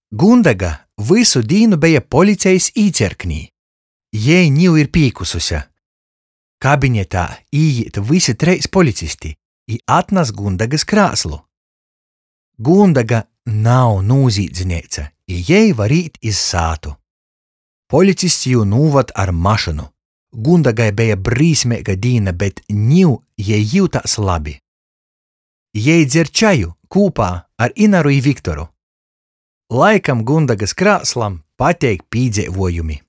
Gundaga visu dīnu beja policejis īcerknī. Jei niu ir pīkususi. Kabinetā ījīt visi 3 policisti i atnas Gundagas krāslu. Gundaga nav nūzīdzniece, i jei var īt iz sātu. Policists jū nūvad ar mašinu. Gundagai beja brīsmeiga dīna, bet niu jei jūtās labi. Jei dzer čaju kūpā ar Inaru i Viktoru. Laikam Gundagas krāslam pateik pīdzeivojumi.